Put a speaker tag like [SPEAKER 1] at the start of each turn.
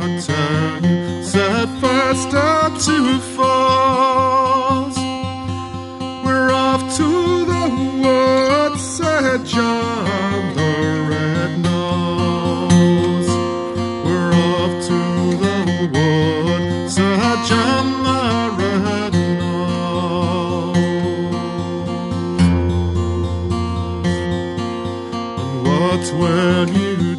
[SPEAKER 1] tell you, set first up to falls. We're off to the woods, said John the Red-Nosed. We're off to the woods, said John the Red-Nosed. And what's when you